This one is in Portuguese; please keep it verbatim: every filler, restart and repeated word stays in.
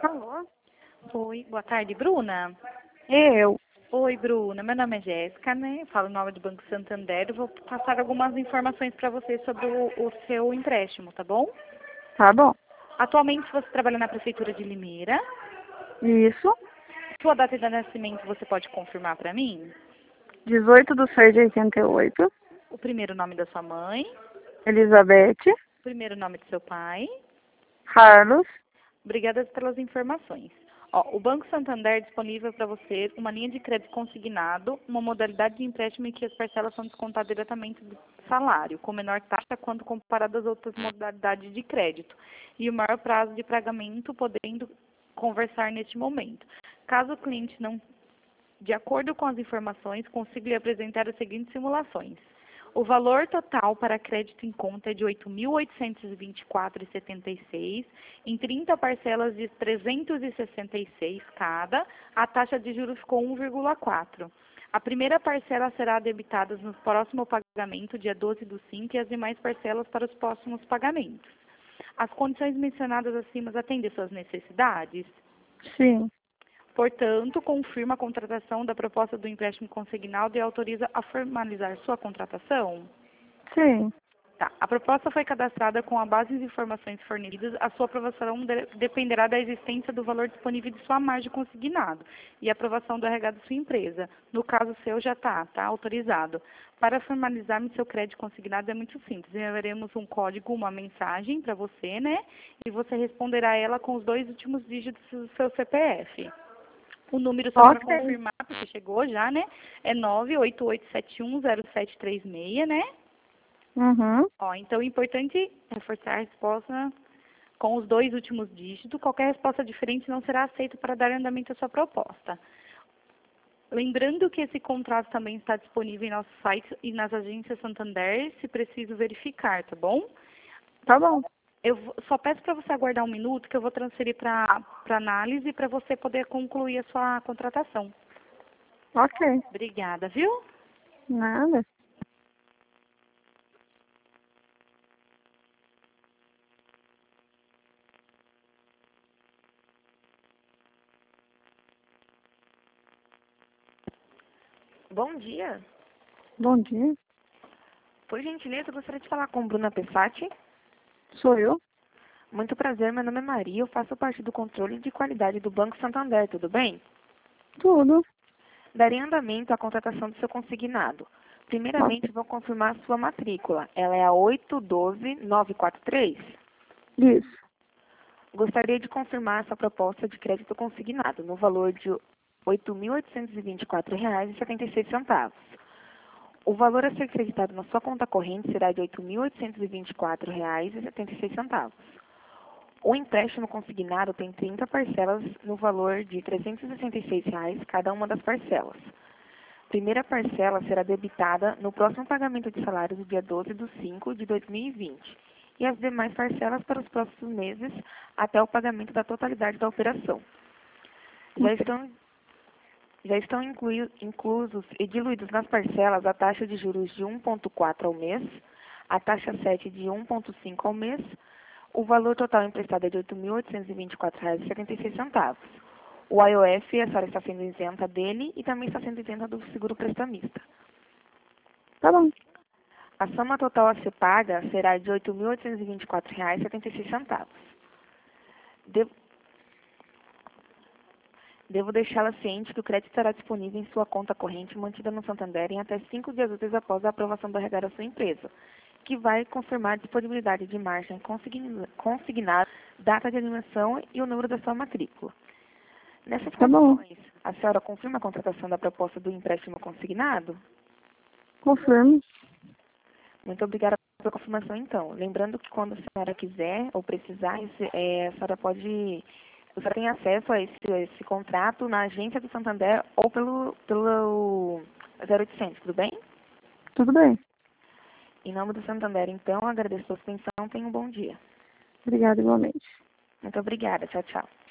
Alô? Oi, boa tarde, Bruna. Eu. Oi, Bruna. Meu nome é Jéssica, né? Falo em nome do Banco Santander. Eu vou passar algumas informações para você sobre o, o seu empréstimo, tá bom? Tá bom. Atualmente você trabalha na Prefeitura de Limeira. Isso. Sua data de nascimento você pode confirmar para mim? dezoito de seis de oitenta e oito. O primeiro nome da sua mãe, Elizabeth. o primeiro nome do seu pai. Carlos. Obrigada pelas informações. Ó, o Banco Santander é disponível para você uma linha de crédito consignado, uma modalidade de empréstimo em que as parcelas são descontadas diretamente do salário, com menor taxa quando comparado às outras modalidades de crédito, e o maior prazo de pagamento, podendo conversar neste momento. Caso o cliente não, de acordo com as informações, consiga lhe apresentar as seguintes simulações. O valor total para crédito em conta é de oito mil oitocentos e vinte e quatro reais e setenta e seis centavos, em trinta parcelas de trezentos e sessenta e seis cada, a taxa de juros ficou um vírgula quatro. A primeira parcela será debitada no próximo pagamento, dia doze do cinco, e as demais parcelas para os próximos pagamentos. As condições mencionadas acima atendem suas necessidades? Sim. Portanto, confirma a contratação da proposta do empréstimo consignado e autoriza a formalizar sua contratação? Sim. Tá. A proposta foi cadastrada com a base de informações fornecidas. A sua aprovação de- dependerá da existência do valor disponível de sua margem consignado e aprovação do R H da sua empresa. No caso seu, já está, tá autorizado. Para formalizarmos seu crédito consignado é muito simples. Enviaremos um código, uma mensagem para você, né? E você responderá a ela com os dois últimos dígitos do seu C P F. O número, só para Ok. confirmar, porque chegou já, né? É nove oito oito sete um zero sete três seis, né? Uhum. Ó, então, é importante reforçar a resposta com os dois últimos dígitos. Qualquer resposta diferente não será aceita para dar andamento à sua proposta. Lembrando que esse contrato também está disponível em nosso site e nas agências Santander, se preciso verificar, tá bom? Tá bom. Eu vou- só peço para você aguardar um minuto que eu vou transferir para para análise para você poder concluir a sua contratação. Ok. Obrigada, viu? Nada. Bom dia. Bom dia. Por gentileza, eu gostaria de falar com Bruna Pessati. Sou eu. Muito prazer, meu nome é Maria, eu faço parte do controle de qualidade do Banco Santander, tudo bem? Tudo. Darei andamento à contratação do seu consignado. Primeiramente, vou confirmar a sua matrícula. Ela é a oito um dois nove quatro três. Isso. Gostaria de confirmar essa proposta de crédito consignado no valor de oito mil oitocentos e vinte e quatro reais e setenta e seis centavos. O valor a ser creditado na sua conta corrente será de oito mil oitocentos e vinte e quatro reais e setenta e seis centavos. O empréstimo consignado tem trinta parcelas no valor de trezentos e sessenta e seis reais cada uma das parcelas. A primeira parcela será debitada no próximo pagamento de salário do dia doze do cinco de dois mil e vinte e as demais parcelas para os próximos meses até o pagamento da totalidade da operação. Já estão Já estão inclui- inclusos e diluídos nas parcelas a taxa de juros de um vírgula quatro ao mês, a taxa sete de um vírgula cinco ao mês, o valor total emprestado é de oito mil oitocentos e vinte e quatro reais e setenta e seis centavos. O I O F, a senhora está sendo isenta dele e também está sendo isenta do seguro prestamista. Tá bom. A soma total a ser paga será de oito mil oitocentos e vinte e quatro reais e setenta e seis centavos. Devo Devo deixá-la ciente que o crédito estará disponível em sua conta corrente mantida no Santander em até cinco dias úteis após a aprovação do R H da sua empresa, que vai confirmar a disponibilidade de margem consign- consignada, data de animação e o número da sua matrícula. Nessas Tá bom. condições, a senhora confirma a contratação da proposta do empréstimo consignado? Confirmo. Muito obrigada pela confirmação, então. Lembrando que quando a senhora quiser ou precisar, esse- eh, a senhora pode... A senhora tem acesso a esse, a esse contrato na agência do Santander ou pelo, pelo zero oitocentos, tudo bem? Tudo bem. Em nome do Santander, então, agradeço a sua atenção. Tenha um bom dia. Obrigada igualmente. Muito obrigada. Tchau, tchau.